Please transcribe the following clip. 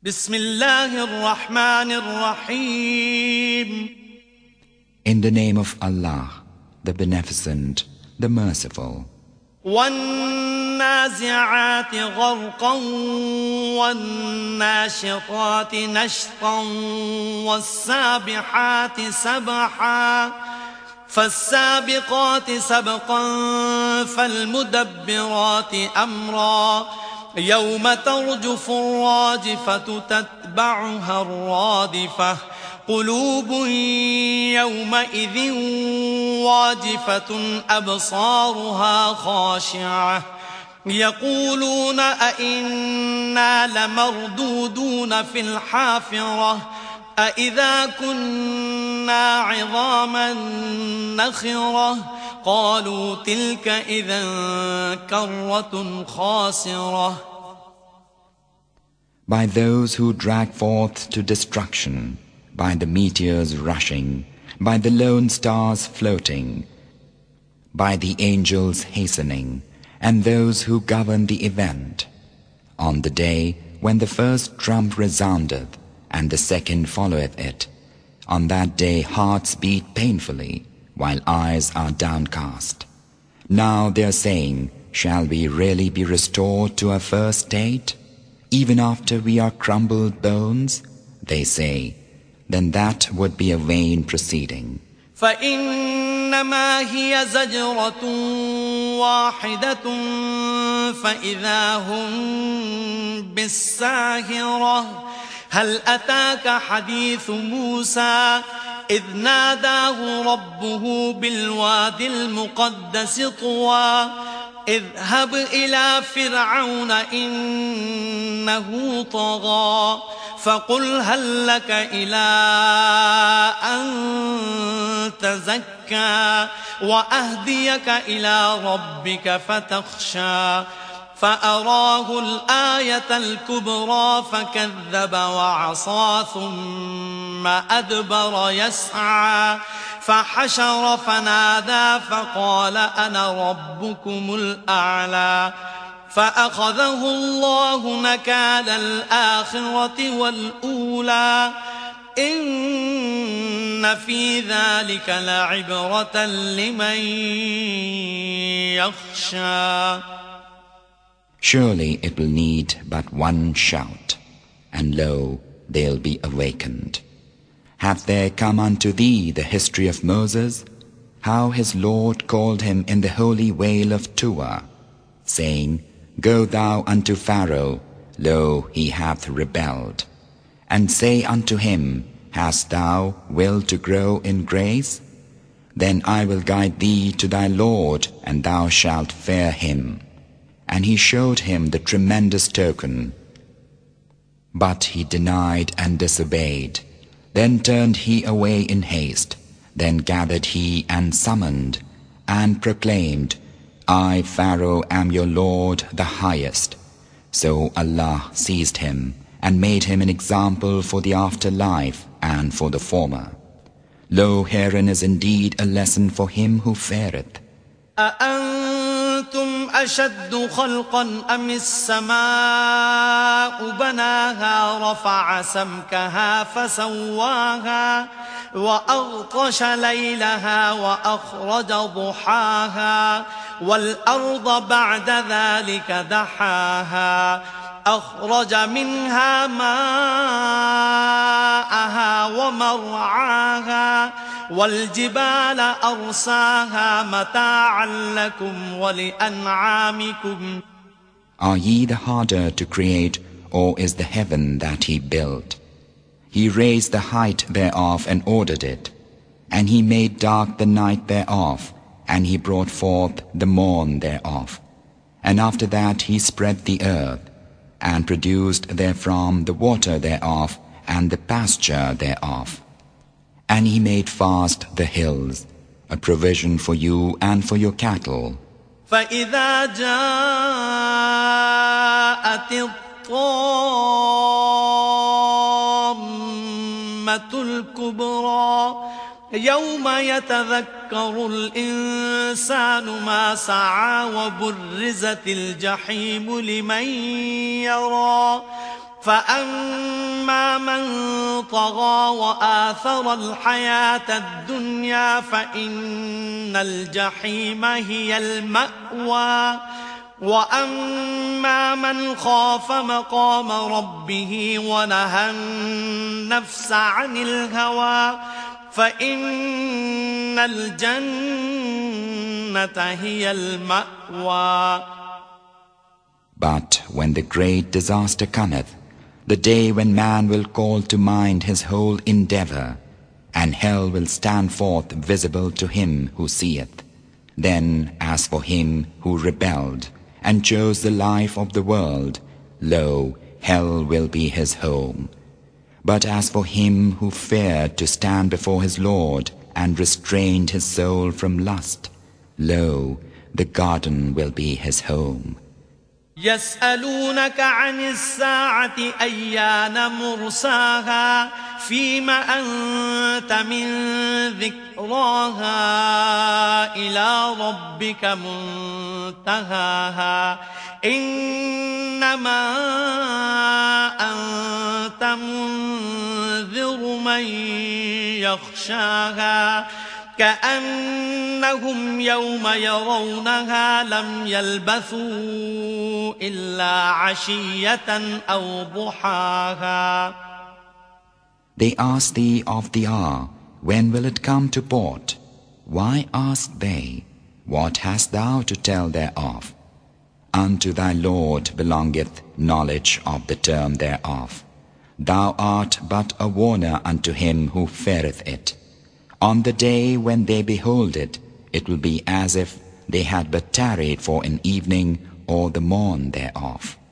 بسم الله الرحمن الرحيم. In the name of Allah, the Beneficent, the Merciful. والنازعات غرقا والناشطات نشطا والسابحات سبحا فالسابقات سبقا فالمدبرات أمرا يوم ترجف الراجفة تتبعها الرادفة قلوب يومئذ واجفة أبصارها خاشعة يقولون أئنا لمردودون في الحافرة أئذا كنا عظاما نخرة قالوا تلك إذا كرة خاسرة. By those who drag forth to destruction, by the meteors rushing, by the lone stars floating, by the angels hastening, and those who govern the event, on the day when the first trump resoundeth, and the second followeth it, on that day hearts beat painfully, while eyes are downcast. Now they are saying, shall we really be restored to our first state, even after we are crumbled bones? They say, then that would be a vain proceeding. فإنما هي زجرة واحدة فإذا هم بالساهرة هل أتاك حديث موسى إذ ناداه ربه بالواد المقدس طوى اذهب إلى فرعون إنه طغى فقل هل لك إلى أن تزكى وأهديك إلى ربك فتخشى فأراه الآية الكبرى فكذب وعصى ثم أدبر يسعى فحشر فنادى فقال أنا ربكم الأعلى فأخذه الله نكال الآخرة والأولى إن في ذلك لعبرة لمن يخشى. Surely it will need but one shout, and lo, they'll be awakened. Hath there come unto thee the history of Moses, how his Lord called him in the holy vale of Tuwa, saying, Go thou unto Pharaoh, lo, he hath rebelled. And say unto him, Hast thou will to grow in grace? Then I will guide thee to thy Lord, and thou shalt fear him. And he showed him the tremendous token. But he denied and disobeyed. Then turned he away in haste. Then gathered he and summoned, and proclaimed, I, Pharaoh, am your Lord, the highest. So Allah seized him, and made him an example for the afterlife and for the former. Lo, herein is indeed a lesson for him who feareth. أأنتم أشد خلقا أم السماء بناها رفع سمكها فسواها وأغطش ليلها وأخرج ضحاها والأرض بعد ذلك دحاها أخرج منها ماءها ومرعاها والجبال أرساها متاعا لكم ولأنعامكم. Are ye the harder to create, or is the heaven that he built? He raised the height thereof and ordered it, and he made dark the night thereof, and he brought forth the morn thereof. And after that he spread the earth, and produced therefrom the water thereof, and the pasture thereof. And he made fast the hills, a provision for you and for your cattle. فإذا جاءت الطامة الكبرى يوم يتذكر الإنسان ما سعى وبرزت الجحيم لمن يرى فأما من طغى وآثر الحياة الدنيا فإن الجحيم هي المأوى وأما من خاف مقام ربه ونهى النفس عن الهوى فإن الجنة هي المأوى. But when the great disaster cometh, the day when man will call to mind his whole endeavor, and hell will stand forth visible to him who seeth, then as for him who rebelled and chose the life of the world, lo, hell will be his home. But as for him who feared to stand before his Lord and restrained his soul from lust, lo, the garden will be his home. يسألونك عن الساعة أيان مرساها فيم أنت من ذكراها إلى ربك منتهاها إنما أنت منذر من يخشاها كأنهم يوم يرونها لم يلبثوا إلا عشية أو ضحاها. They ask thee of the hour, when will it come to port? Why ask they, what hast thou to tell thereof? Unto thy Lord belongeth knowledge of the term thereof. Thou art but a warner unto him who feareth it. On the day when they behold it, it will be as if they had but tarried for an evening or the morn thereof.